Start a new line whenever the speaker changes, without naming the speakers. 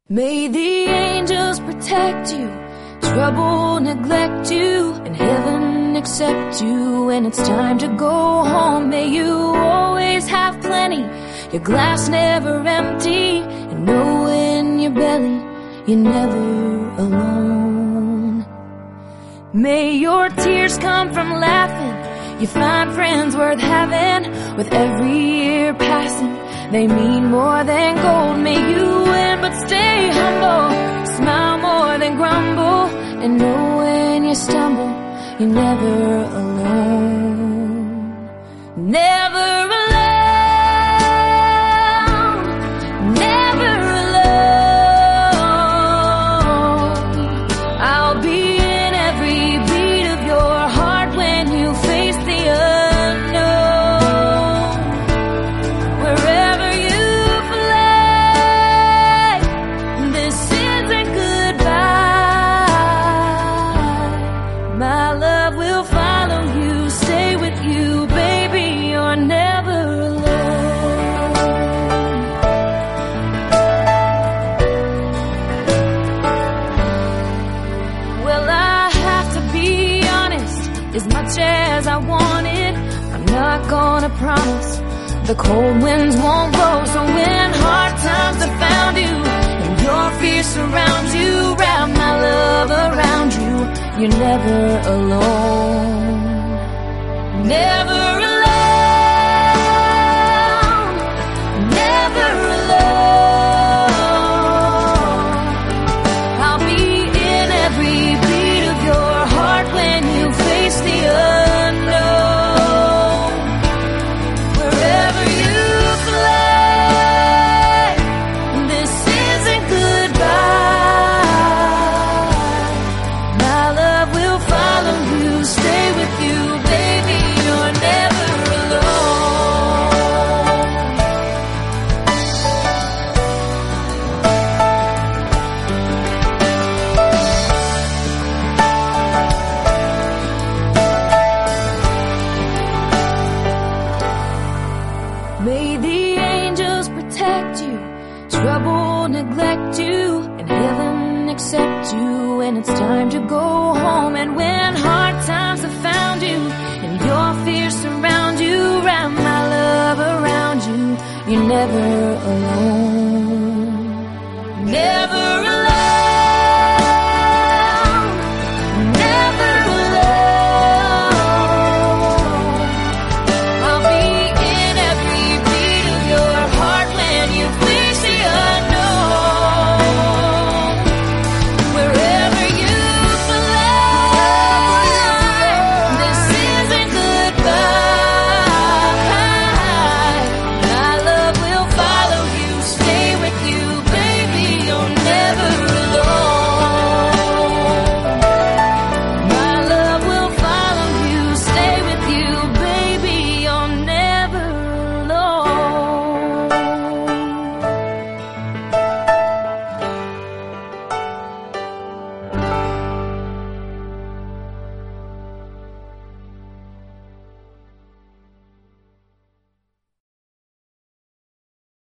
May the angels protect you, trouble neglect you, and heaven accept you when it's time to go home. May you always have plenty, your glass never empty, and know in your belly you're never alone. May your tears come from laughing, you find friends worth having. With every year passing, they mean more than gold. May you win but stay humble, smile more than grumble, and know when you stumble, you're never alone. Never alone. As much as I wanted, I'm not gonna promise the cold winds won't blow. So when hard times have found you and your fears surround you, wrap my love around you. You're never alone. Never alone. Never alone. I'll be in every beat of your heart when you face the unknown. Wherever you fly, this isn't goodbye. My love will follow you, stay with you, baby. You're never alone. May the angels protect you, trouble neglect you, and heaven accept you when it's time to go home. And when hard times have found you and your fears surround you, wrap my love around you. You're never alone. Never alone.